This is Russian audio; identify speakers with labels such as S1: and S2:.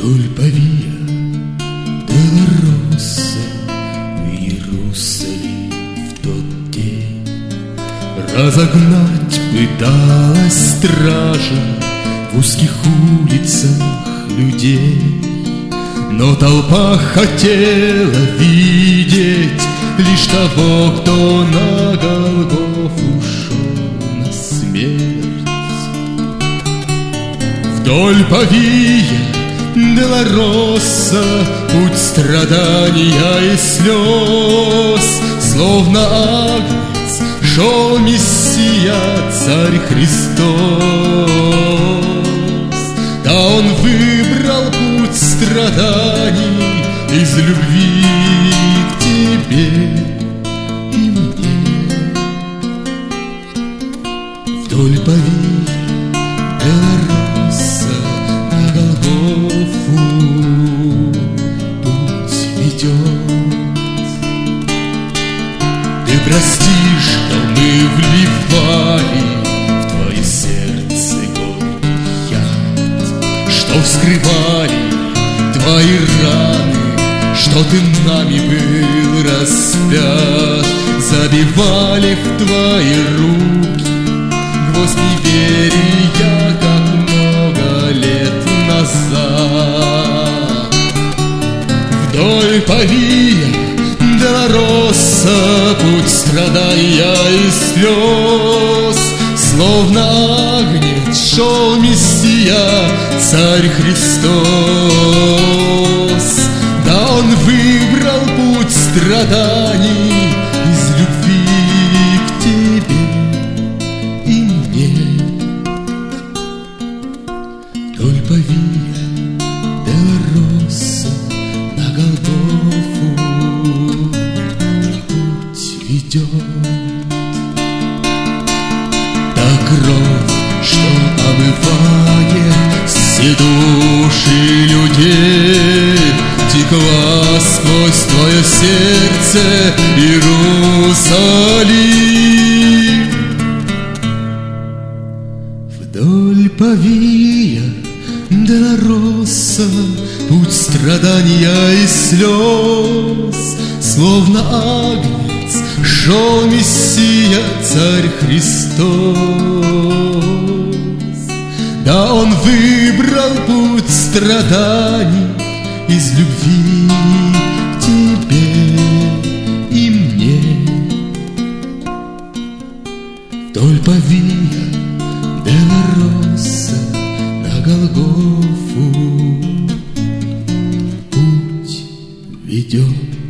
S1: Вдоль по Виа Долороса в Иерусалим в тот день разогнать пыталась стража в узких улицах людей. Но толпа хотела видеть лишь того, кто на Голгофу ушел на смерть. Вдоль по Виа Долороса путь страдания и слез, словно агнец шел Мессия, Царь Христос. Да Он выбрал путь страданий из любви к тебе и мне. Вдоль по Виа Долороса на Голгофу путь ведет. Ты прости, что мы вливали в твое сердце горький яд, что вскрывали твои раны, что ты нами был распят, забивали в твои руки гвоздь неверия, как много лет назад. Вдоль по Виа Долороса путь страдания и слез, словно агнец шел Мессия, Царь Христос. Да Он выбрал путь страданий из любви к тебе и мне. Вдоль по Виа Долороса на Голгофу путь ведет. Та кровь, что омывает все души людей, текла сквозь твое сердце, Иерусалим. Вдоль по Виа Долороса путь страдания и слез, словно агнец шел Мессия, Царь Христос. Да Он выбрал путь страданий из любви к тебе и мне. Вдоль по Виа Долороса на Голгофу путь ведет.